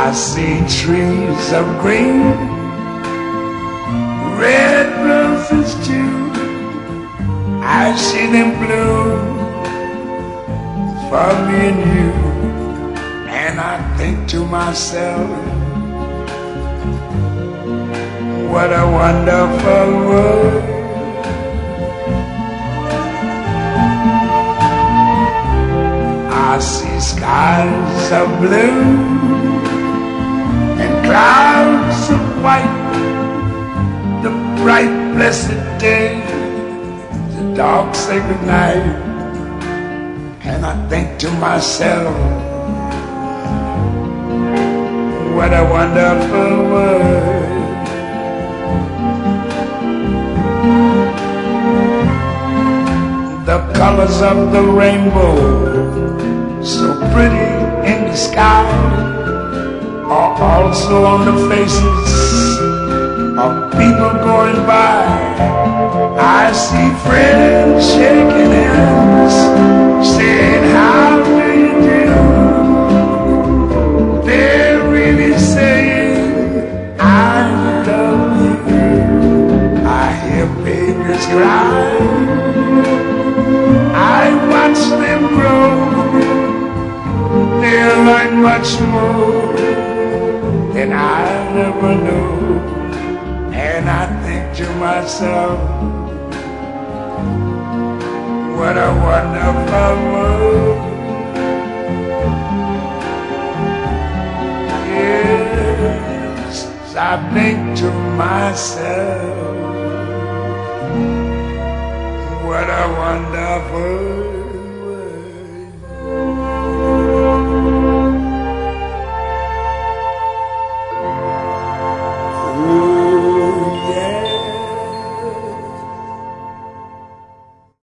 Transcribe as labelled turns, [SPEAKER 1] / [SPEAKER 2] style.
[SPEAKER 1] I see trees of green, red roses too. I see them bloom for me and you. And I think to myself, what a wonderful world. I see skies of blue and clouds of white, the bright blessed day, the dark sacred night. And I think to myself, what a wonderful world. The colors of the rainbow, so pretty in the sky, are also on the faces of people going by. I see friends shaking hands, saying, how do you do? They're really saying, I love you. I hear babies cry, I watch them grow. They'll learn much more than I ever knew. And I think to myself, what a wonderful world. Yes, I think to myself, what a wonderful world.